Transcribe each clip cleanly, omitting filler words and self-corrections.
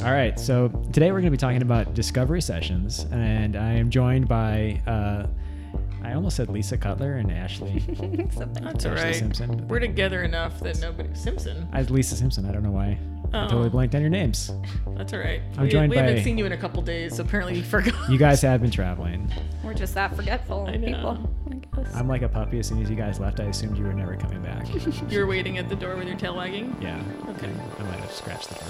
All right, so today we're going to be talking about discovery sessions, and I am joined by, I almost said Lisa Cutler and Ashley. That's all right. Simpson. We're together enough that nobody... Simpson? Lisa Simpson, I don't know why. I totally blanked on your names. That's all right. I'm joined we by... haven't seen you in a couple days, so apparently you forgot. You guys have been traveling. We're just that forgetful people, I guess. I'm like a puppy. As soon as you guys left, I assumed you were never coming back. You were waiting at the door with your tail wagging? Yeah. Okay. I might have scratched the door.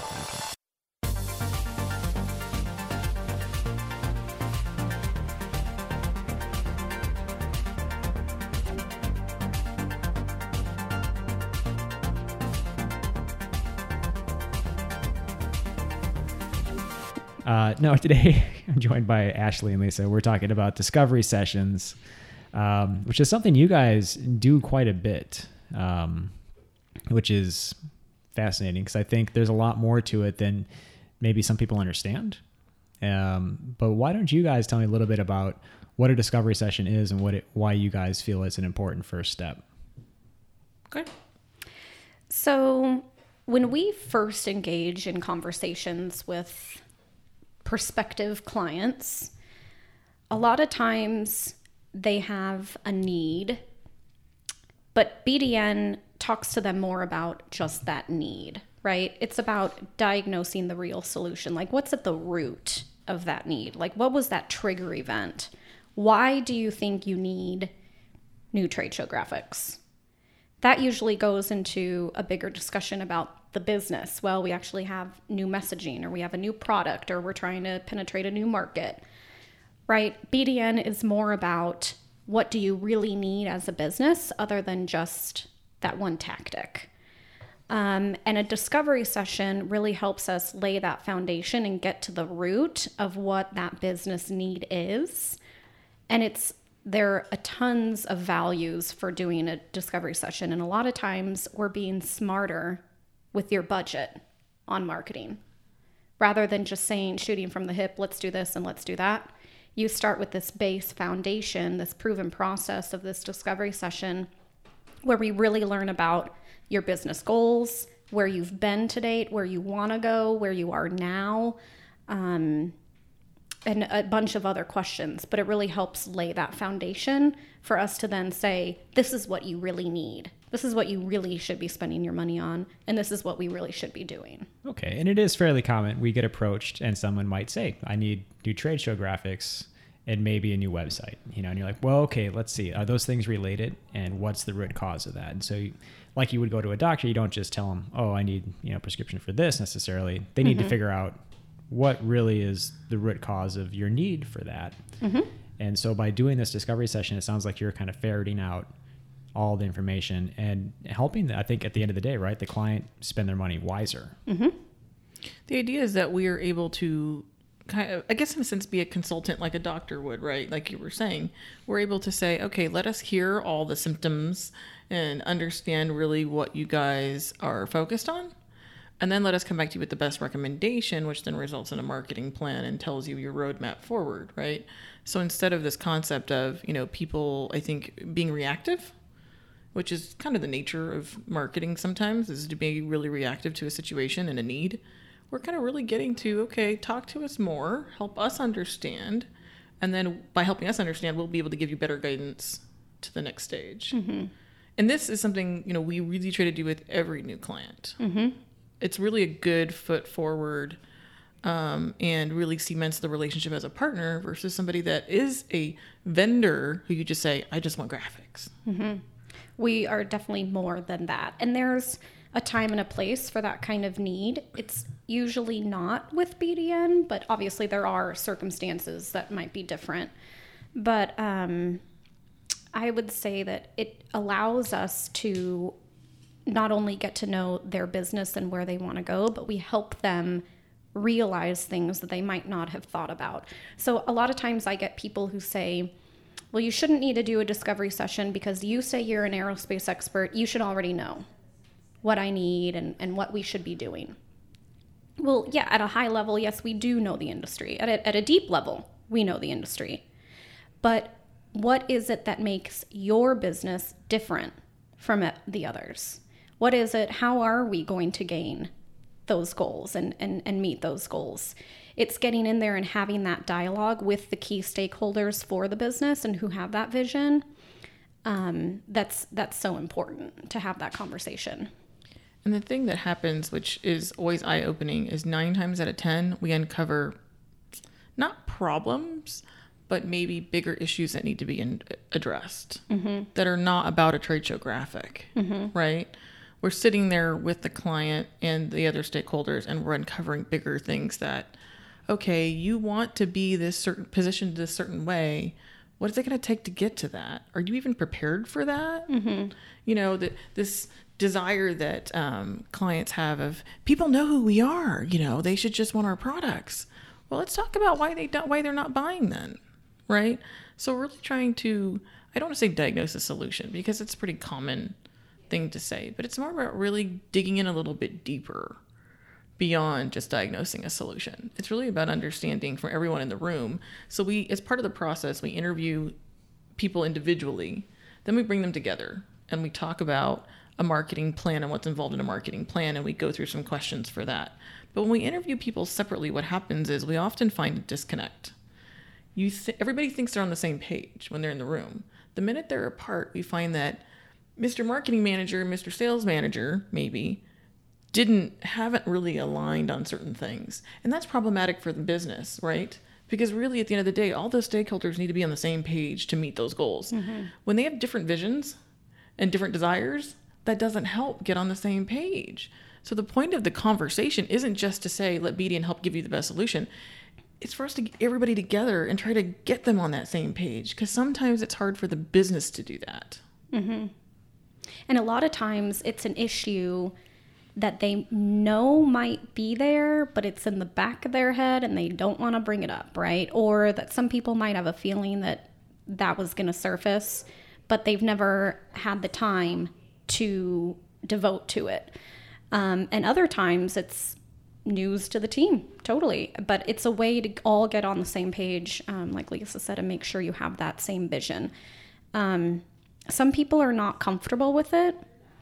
No, today I'm joined by Ashley and Lisa. We're talking about discovery sessions, which is something you guys do quite a bit, which is fascinating because I think there's a lot more to it than maybe some people understand. But why don't you guys tell me a little bit about what a discovery session is and why you guys feel it's an important first step? Okay. So when we first engage in conversations with prospective clients, a lot of times they have a need, but BDN talks to them more about just that need, right? It's about diagnosing the real solution. Like, what's at the root of that need? Like, what was that trigger event? Why do you think you need new trade show graphics? That usually goes into a bigger discussion about the business. Well, we actually have new messaging, or we have a new product, or we're trying to penetrate a new market, right? BDN is more about what do you really need as a business other than just that one tactic. And a discovery session really helps us lay that foundation and get to the root of what that business need is. And there are tons of values for doing a discovery session. And a lot of times we're being smarter with your budget on marketing. Rather than just saying, shooting from the hip, let's do this and let's do that. You start with this base foundation, this proven process of this discovery session, where we really learn about your business goals, where you've been to date, where you want to go, where you are now, and a bunch of other questions. But it really helps lay that foundation for us to then say, this is what you really need. This is what you really should be spending your money on, and this is what we really should be doing. Okay, and it is fairly common. We get approached, and someone might say, I need new trade show graphics and maybe a new website. And you're like, well, okay, let's see. Are those things related, and what's the root cause of that? And so, like you would go to a doctor, you don't just tell them, oh, I need prescription for this necessarily. They need to figure out what really is the root cause of your need for that. And so by doing this discovery session, it sounds like you're kind of ferreting out all the information and helping, I think, at the end of the day, right, the client spend their money wiser. The idea is that we are able to kind of, I guess in a sense, be a consultant like a doctor would, right? Like you were saying, we're able to say, okay, let us hear all the symptoms and understand really what you guys are focused on. And then let us come back to you with the best recommendation, which then results in a marketing plan and tells you your roadmap forward, right? So instead of this concept of, people, I think, being reactive, which is kind of the nature of marketing sometimes, is to be really reactive to a situation and a need. We're kind of really getting to, okay, talk to us more, help us understand. And then by helping us understand, we'll be able to give you better guidance to the next stage. And this is something, we really try to do with every new client. It's really a good foot forward and really cements the relationship as a partner versus somebody that is a vendor who you just say, I just want graphics. We are definitely more than that. And there's a time and a place for that kind of need. It's usually not with BDN, but obviously there are circumstances that might be different. But I would say that it allows us to not only get to know their business and where they want to go, but we help them realize things that they might not have thought about. So a lot of times I get people who say, well, you shouldn't need to do a discovery session because you say you're an aerospace expert. You should already know what I need and what we should be doing. Well, yeah, at a high level, yes, we do know the industry. At a deep level, we know the industry. But what is it that makes your business different from the others? What is it? How are we going to gain those goals and meet those goals. It's getting in there and having that dialogue with the key stakeholders for the business and who have that vision. That's so important to have that conversation. And the thing that happens, which is always eye-opening, is 9 times out of 10, we uncover not problems, but maybe bigger issues that need to be addressed that are not about a trade show graphic, right? We're sitting there with the client and the other stakeholders, and we're uncovering bigger things that, okay, you want to be this certain positioned this certain way. What is it going to take to get to that? Are you even prepared for that? You know, this desire that clients have of people know who we are. You know, they should just want our products. Well, let's talk about why they're not buying then, right? So we're really trying to, I don't want to say diagnose a solution because it's a pretty common thing to say, but it's more about really digging in a little bit deeper beyond just diagnosing a solution. It's really about understanding from everyone in the room. So we, as part of the process, we interview people individually, then we bring them together and we talk about a marketing plan and what's involved in a marketing plan, and we go through some questions for that. But when we interview people separately, what happens is we often find a disconnect. Everybody thinks they're on the same page when they're in the room. The minute they're apart, we find that Mr. Marketing Manager, Mr. Sales Manager, maybe, haven't really aligned on certain things. And that's problematic for the business, right? Because really, at the end of the day, all those stakeholders need to be on the same page to meet those goals. When they have different visions and different desires, that doesn't help get on the same page. So the point of the conversation isn't just to say, let BDN help give you the best solution. It's for us to get everybody together and try to get them on that same page, because sometimes it's hard for the business to do that. And a lot of times it's an issue that they know might be there, but it's in the back of their head and they don't want to bring it up, right? Or that some people might have a feeling that was going to surface, but they've never had the time to devote to it. And other times it's news to the team, totally. But it's a way to all get on the same page, like Lisa said, and make sure you have that same vision. Some people are not comfortable with it,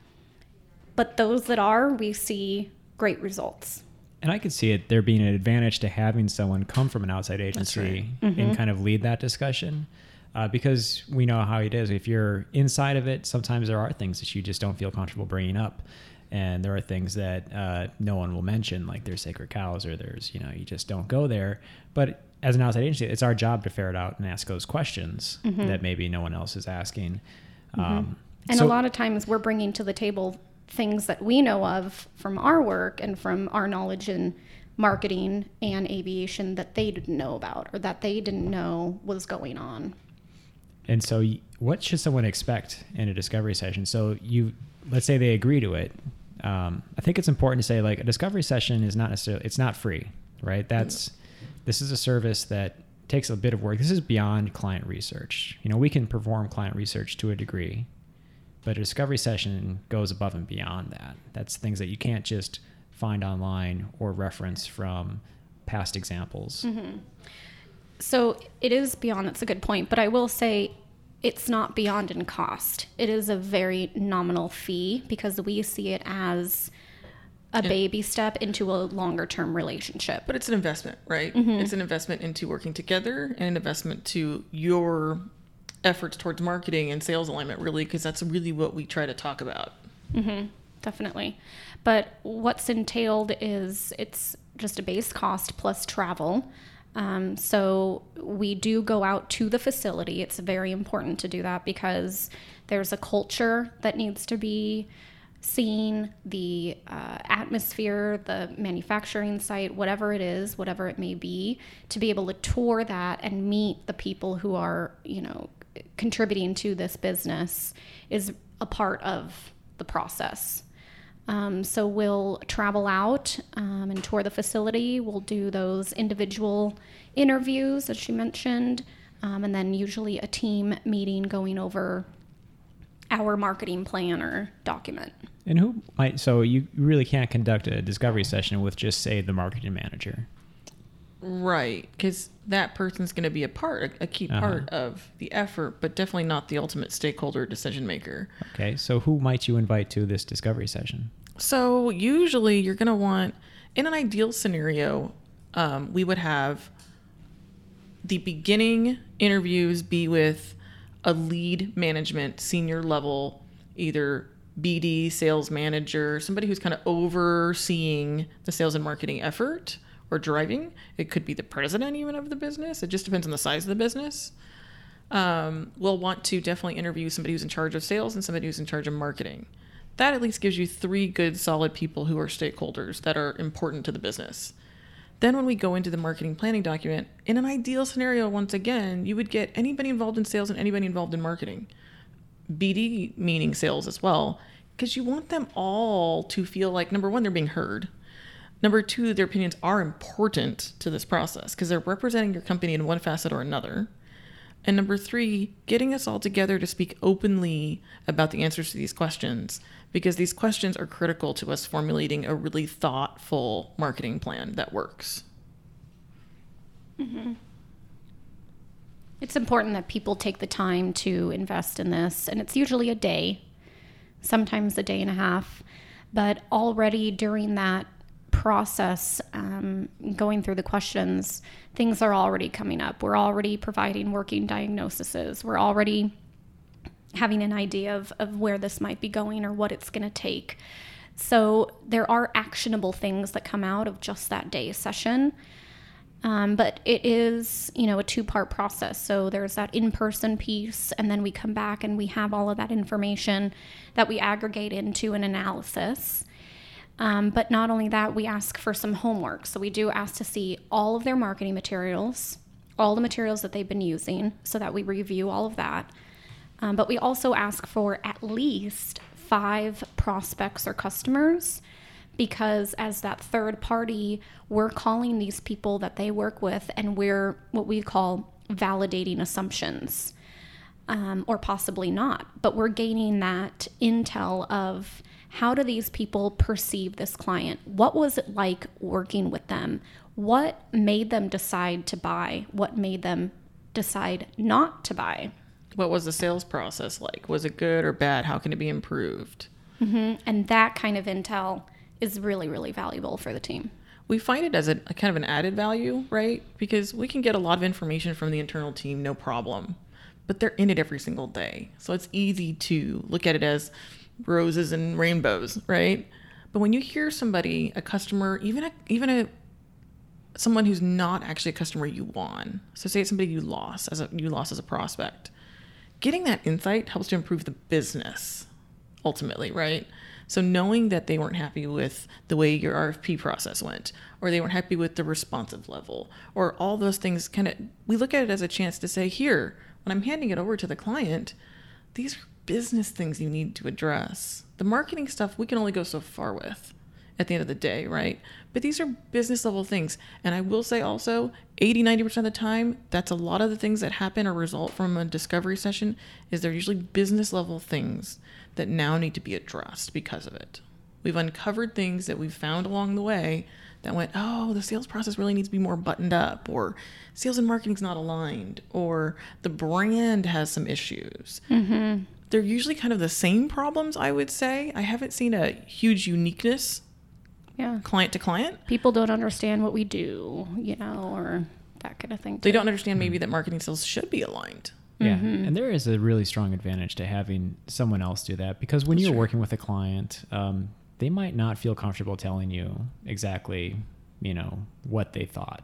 but those that are, we see great results. And I could see it there being an advantage to having someone come from an outside agency and kind of lead that discussion. Because we know how it is. If you're inside of it, sometimes there are things that you just don't feel comfortable bringing up. And there are things that no one will mention, like there's sacred cows or there's, you just don't go there. But as an outside agency, it's our job to ferret out and ask those questions that maybe no one else is asking. And a lot of times we're bringing to the table things that we know of from our work and from our knowledge in marketing and aviation that they didn't know about or that they didn't know was going on. And so what should someone expect in a discovery session? So let's say they agree to it. I think it's important to say, like, a discovery session is not necessarily, it's not free, right? This is a service that takes a bit of work. This is beyond client research. We can perform client research to a degree, but a discovery session goes above and beyond that. That's things that you can't just find online or reference from past examples. So it is beyond, that's a good point, but I will say it's not beyond in cost. It is a very nominal fee because we see it as a baby step into a longer term relationship. But it's an investment, right? It's an investment into working together and an investment to your efforts towards marketing and sales alignment, really, because that's really what we try to talk about. Definitely. But what's entailed is it's just a base cost plus travel. So we do go out to the facility. It's very important to do that because there's a culture that needs to be seen, the atmosphere, the manufacturing site, whatever it is, whatever it may be, to be able to tour that and meet the people who are, contributing to this business is a part of the process. So we'll travel out and tour the facility. We'll do those individual interviews, as she mentioned, and then usually a team meeting going over our marketing plan or document. And so you really can't conduct a discovery session with just, say, the marketing manager. Right, because that person's going to be a key part of the effort, but definitely not the ultimate stakeholder decision maker. Okay, so who might you invite to this discovery session? So usually you're going to want, in an ideal scenario, we would have the beginning interviews be with a lead management, senior level, either BD, sales manager, somebody who's kind of overseeing the sales and marketing effort or driving. It could be the president even of the business. It just depends on the size of the business. We'll want to definitely interview somebody who's in charge of sales and somebody who's in charge of marketing. That at least gives you 3 good, solid people who are stakeholders that are important to the business. Then when we go into the marketing planning document, in an ideal scenario, once again, you would get anybody involved in sales and anybody involved in marketing. BD meaning sales as well, because you want them all to feel like, number one, they're being heard. Number 2, their opinions are important to this process because they're representing your company in one facet or another. And number 3, getting us all together to speak openly about the answers to these questions, because these questions are critical to us formulating a really thoughtful marketing plan that works. Mm-hmm. It's important that people take the time to invest in this, and it's usually a day, sometimes a day and a half, but already during that process, going through the questions, things are already coming up. We're already providing working diagnoses. We're already having an idea of where this might be going or what it's going to take. So there are actionable things that come out of just that day session. But it is, a 2-part process. So there's that in-person piece, and then we come back and we have all of that information that we aggregate into an analysis. But not only that, we ask for some homework. So we do ask to see all of their marketing materials, all the materials that they've been using, so that we review all of that. But we also ask for at least 5 prospects or customers, because as that third party, we're calling these people that they work with, and we're what we call validating assumptions, or possibly not. But we're gaining that intel of, how do these people perceive this client? What was it like working with them? What made them decide to buy? What made them decide not to buy? What was the sales process like? Was it good or bad? How can it be improved? Mm-hmm. And that kind of intel is really, really valuable for the team. We find it as a kind of an added value, right? Because we can get a lot of information from the internal team, no problem. But they're in it every single day. So it's easy to look at it as roses and rainbows, right? But when you hear somebody, a customer, even someone who's not actually a customer you won, so say it's somebody you lost as a prospect, getting that insight helps to improve the business ultimately, right? So knowing that they weren't happy with the way your RFP process went, or they weren't happy with the responsive level, or all those things, we look at it as a chance to say, here, when I'm handing it over to the client, these are business things you need to address. The marketing stuff we can only go so far with at the end of the day, right? But these are business level things. And I will say also, 80-90% of the time, that's a lot of the things that happen or result from a discovery session is they're usually business level things that now need to be addressed because of it. We've uncovered things that we've found along the way that went, oh, the sales process really needs to be more buttoned up, or sales and marketing's not aligned, or the brand has some issues. Mm-hmm. They're usually kind of the same problems, I would say. I haven't seen a huge uniqueness client to client. People don't understand what we do, or that kind of thing. They don't understand maybe that marketing sales should be aligned. Yeah, and there is a really strong advantage to having someone else do that, because when you're working with a client, they might not feel comfortable telling you exactly, what they thought.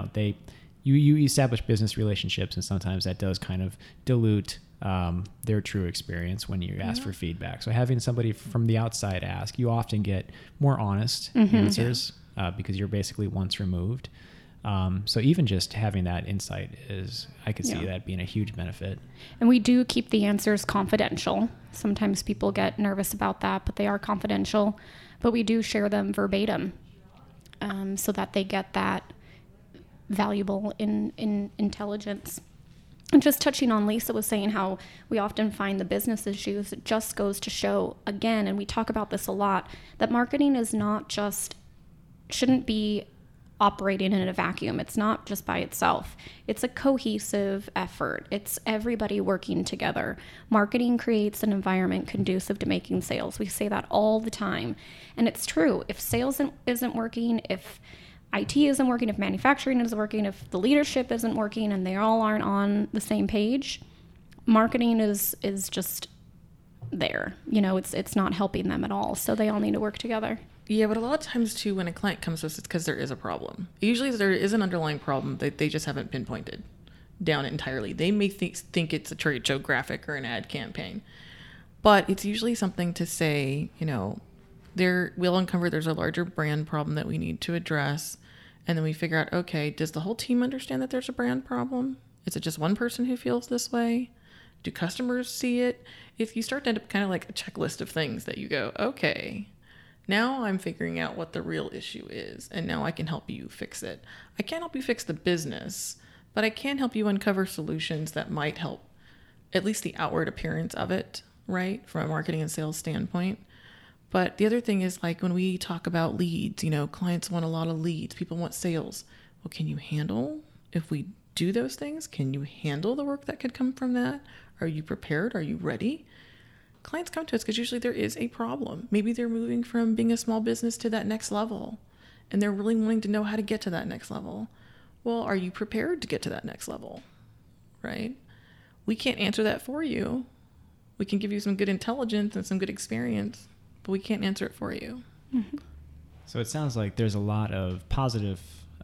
You establish business relationships, and sometimes that does kind of dilute their true experience when you ask for feedback. So having somebody from the outside ask, you often get more honest answers because you're basically once removed. So even just having that insight I could see that being a huge benefit. And we do keep the answers confidential. Sometimes people get nervous about that, but they are confidential. But we do share them verbatim so that they get that valuable in intelligence. And just touching on, Lisa was saying how we often find the business issues, it just goes to show, again, and we talk about this a lot, that marketing is not just, shouldn't be operating in a vacuum. It's not just by itself. It's a cohesive effort. It's everybody working together. Marketing creates an environment conducive to making sales. We say that all the time. And it's true. If sales isn't working, if IT isn't working, if manufacturing isn't working, if the leadership isn't working and they all aren't on the same page, marketing is just there. It's not helping them at all. So they all need to work together. Yeah, but a lot of times too, when a client comes to us, it's because there is a problem. Usually there is an underlying problem that they just haven't pinpointed down entirely. They may think it's a trade show graphic or an ad campaign, but it's usually something to say, we'll uncover there's a larger brand problem that we need to address. And then we figure out, okay, does the whole team understand that there's a brand problem? Is it just one person who feels this way? Do customers see it? If you start to end up kind of like a checklist of things that you go, okay, now I'm figuring out what the real issue is, and now I can help you fix it. I can't help you fix the business, but I can help you uncover solutions that might help at least the outward appearance of it, right? From a marketing and sales standpoint. But the other thing is, like, when we talk about leads, clients want a lot of leads. People want sales. Well, can you handle, if we do those things, can you handle the work that could come from that? Are you prepared? Are you ready? Clients come to us because usually there is a problem. Maybe they're moving from being a small business to that next level, and they're really wanting to know how to get to that next level. Well, are you prepared to get to that next level, right? We can't answer that for you. We can give you some good intelligence and some good experience, but we can't answer it for you. Mm-hmm. So it sounds like there's a lot of positive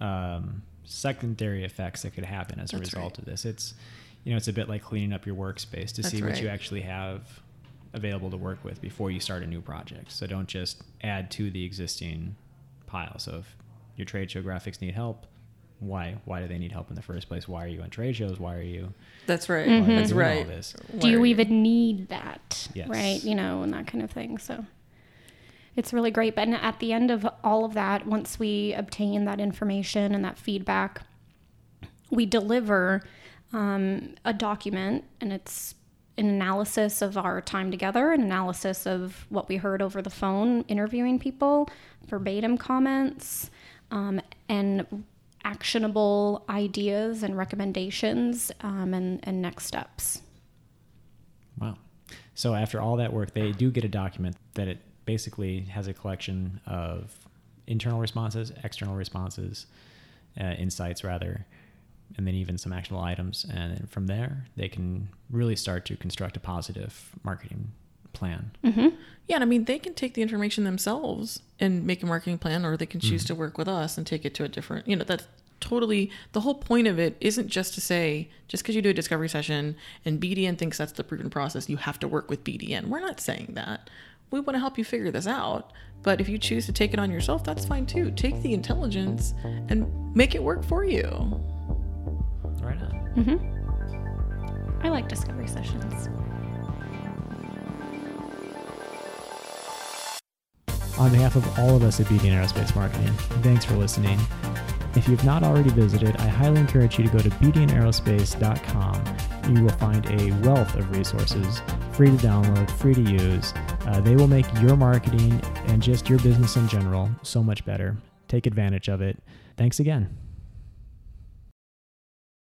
secondary effects that could happen as a result of this. It's, it's a bit like cleaning up your workspace to see what you actually have available to work with before you start a new project. So don't just add to the existing pile. So if your trade show graphics need help, why do they need help in the first place? Why are you on trade shows? Why are you? That's right. Mm-hmm. That's right. All this? Do you even need that? Yes. Right. And that kind of thing. So it's really great. But at the end of all of that, once we obtain that information and that feedback, we deliver a document, and it's an analysis of our time together, an analysis of what we heard over the phone, interviewing people, verbatim comments, and actionable ideas and recommendations, and next steps. Wow. So after all that work, they do get a document that it basically has a collection of internal responses, external responses, insights rather, and then even some actionable items. And then from there, they can really start to construct a positive marketing plan. Mm-hmm. Yeah, and they can take the information themselves and make a marketing plan, or they can choose to work with us and take it to a different, that's totally, the whole point of it isn't just to say, just because you do a discovery session and BDN thinks that's the proven process, you have to work with BDN. We're not saying that. We want to help you figure this out. But if you choose to take it on yourself, that's fine too. Take the intelligence and make it work for you. Right on. Mm-hmm. I like discovery sessions. On behalf of all of us at BDN Aerospace Marketing, thanks for listening. If you've not already visited, I highly encourage you to go to bdnaerospace.com. You will find a wealth of resources, free to download, free to use. They will make your marketing and just your business in general so much better. Take advantage of it. Thanks again.